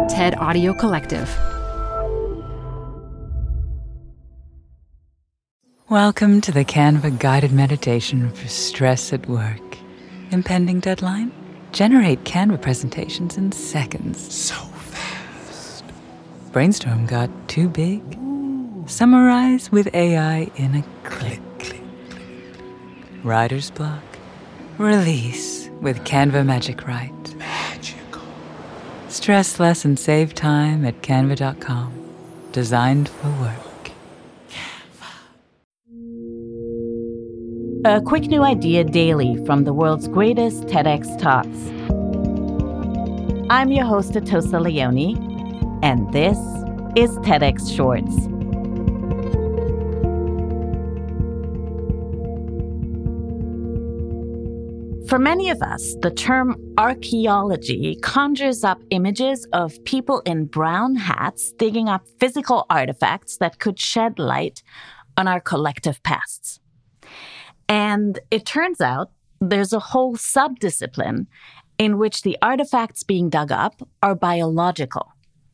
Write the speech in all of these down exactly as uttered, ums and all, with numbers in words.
TED Audio Collective. Welcome to the Canva guided meditation for stress at work. Impending deadline? Generate Canva presentations in seconds. So fast. Brainstorm got too big? Ooh. Summarize with A I in a click. click, click. Writer's block? Release with Canva Magic Write. Magical. Stress less and save time at canva dot com. Designed for work. A quick new idea daily from the world's greatest TEDx talks. I'm your host, Atosa Leone, and this is TEDx Shorts. For many of us, the term archaeology conjures up images of people in brown hats digging up physical artifacts that could shed light on our collective pasts. And it turns out there's a whole subdiscipline in which the artifacts being dug up are biological.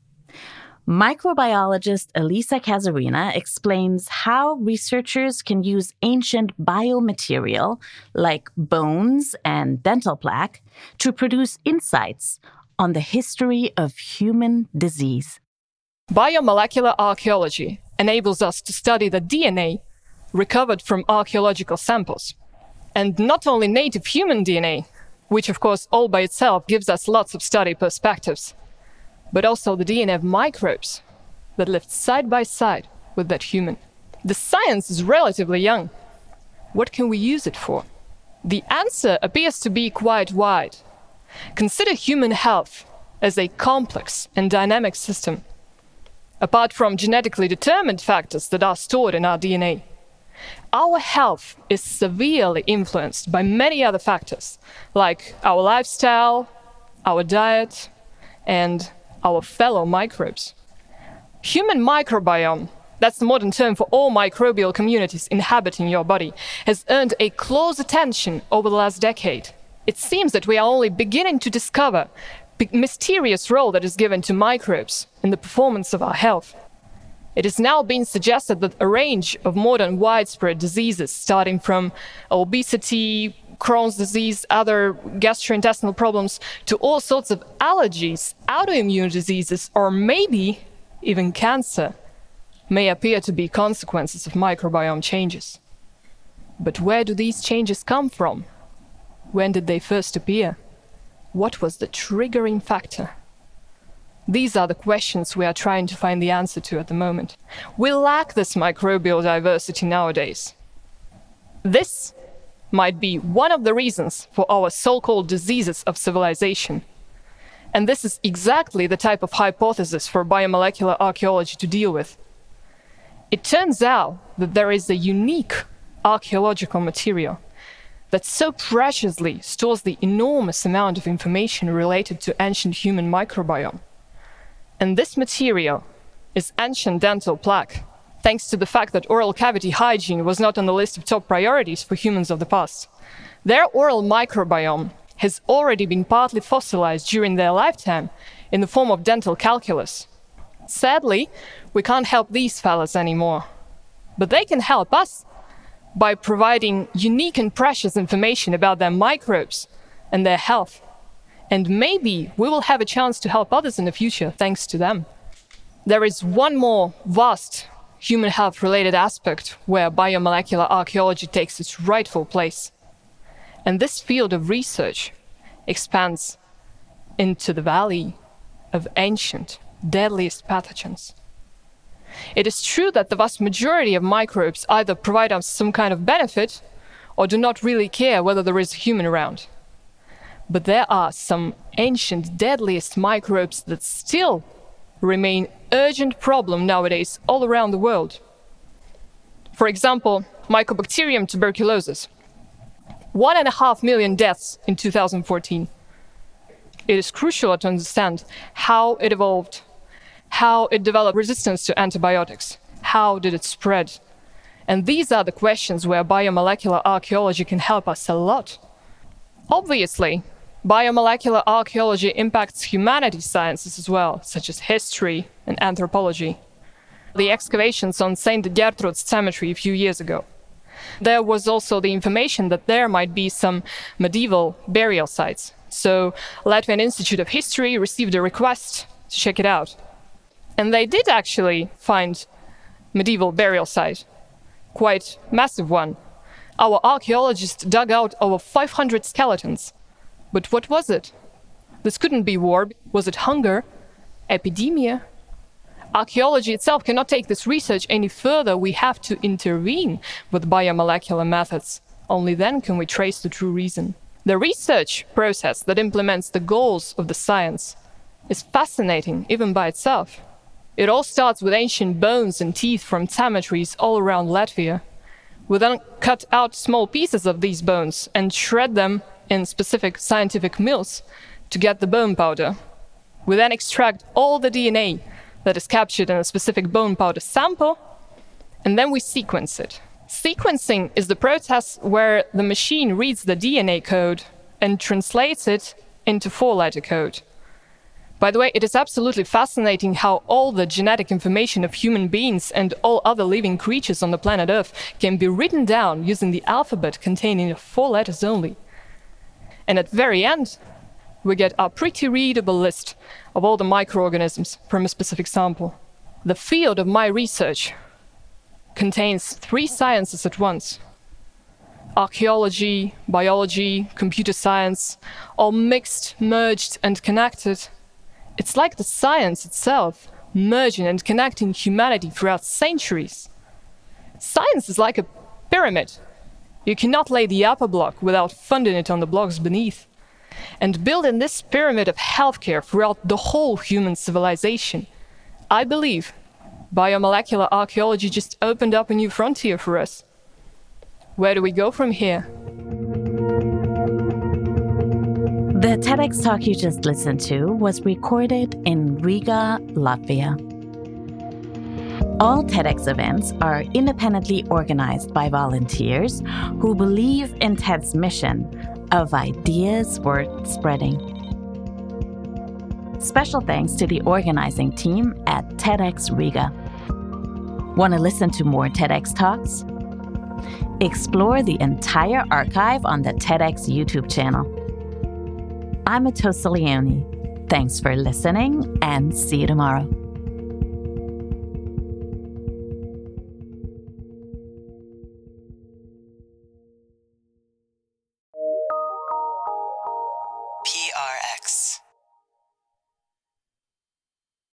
Microbiologist Elisa Casarina explains how researchers can use ancient biomaterial like bones and dental plaque to produce insights on the history of human disease. Biomolecular archaeology enables us to study the D N A recovered from archaeological samples. And not only native human D N A, which of course all by itself gives us lots of study perspectives, but also the D N A of microbes that lived side by side with that human. The science is relatively young. What can we use it for? The answer appears to be quite wide. Consider human health as a complex and dynamic system. Apart from genetically determined factors that are stored in our D N A, our health is severely influenced by many other factors, like our lifestyle, our diet, and our fellow microbes. Human microbiome, that's the modern term for all microbial communities inhabiting your body, has earned a close attention over the last decade. It seems that we are only beginning to discover the mysterious role that is given to microbes in the performance of our health. It is now being suggested that a range of modern widespread diseases, starting from obesity, Crohn's disease, other gastrointestinal problems, to all sorts of allergies, autoimmune diseases, or maybe even cancer, may appear to be consequences of microbiome changes. But where do these changes come from? When did they first appear? What was the triggering factor? These are the questions we are trying to find the answer to at the moment. We lack this microbial diversity nowadays. This might be one of the reasons for our so-called diseases of civilization. And this is exactly the type of hypothesis for biomolecular archaeology to deal with. It turns out that there is a unique archaeological material that so preciously stores the enormous amount of information related to ancient human microbiome. And this material is ancient dental plaque, thanks to the fact that oral cavity hygiene was not on the list of top priorities for humans of the past. Their oral microbiome has already been partly fossilized during their lifetime in the form of dental calculus. Sadly, we can't help these fellas anymore. But they can help us by providing unique and precious information about their microbes and their health. And maybe we will have a chance to help others in the future thanks to them. There is one more vast human health-related aspect where biomolecular archaeology takes its rightful place. And this field of research expands into the valley of ancient, deadliest pathogens. It is true that the vast majority of microbes either provide us some kind of benefit or do not really care whether there is a human around. But there are some ancient, deadliest microbes that still remain urgent problem nowadays all around the world. For example, Mycobacterium tuberculosis. One and a half million deaths in two thousand fourteen. It is crucial to understand how it evolved, how it developed resistance to antibiotics, how did it spread. And these are the questions where biomolecular archaeology can help us a lot. Obviously, Biomolecular archaeology impacts humanities sciences as well, such as history and anthropology. The excavations on Saint Gertrude's cemetery a few years ago. There was also the information that there might be some medieval burial sites. So Latvian Institute of History received a request to check it out. And they did actually find medieval burial site, quite massive one. Our archaeologists dug out over five hundred skeletons. But what was it? This couldn't be war. Was it hunger? Epidemia? Archaeology itself cannot take this research any further. We have to intervene with biomolecular methods. Only then can we trace the true reason. The research process that implements the goals of the science is fascinating even by itself. It all starts with ancient bones and teeth from cemeteries all around Latvia. We then cut out small pieces of these bones and shred them in specific scientific mills to get the bone powder. We then extract all the D N A that is captured in a specific bone powder sample, and then we sequence it. Sequencing is the process where the machine reads the D N A code and translates it into four-letter code. By the way, it is absolutely fascinating how all the genetic information of human beings and all other living creatures on the planet Earth can be written down using the alphabet containing four letters only. And at the very end, we get a pretty readable list of all the microorganisms from a specific sample. The field of my research contains three sciences at once. Archaeology, biology, computer science, all mixed, merged, and connected. It's like the science itself, merging and connecting humanity throughout centuries. Science is like a pyramid. You cannot lay the upper block without funding it on the blocks beneath. And building this pyramid of healthcare throughout the whole human civilization, I believe biomolecular archaeology just opened up a new frontier for us. Where do we go from here? The TEDx talk you just listened to was recorded in Riga, Latvia. All TEDx events are independently organized by volunteers who believe in TED's mission of ideas worth spreading. Special thanks to the organizing team at TEDx Riga. Want to listen to more TEDx talks? Explore the entire archive on the TEDx YouTube channel. I'm Atosa Leone. Thanks for listening and see you tomorrow.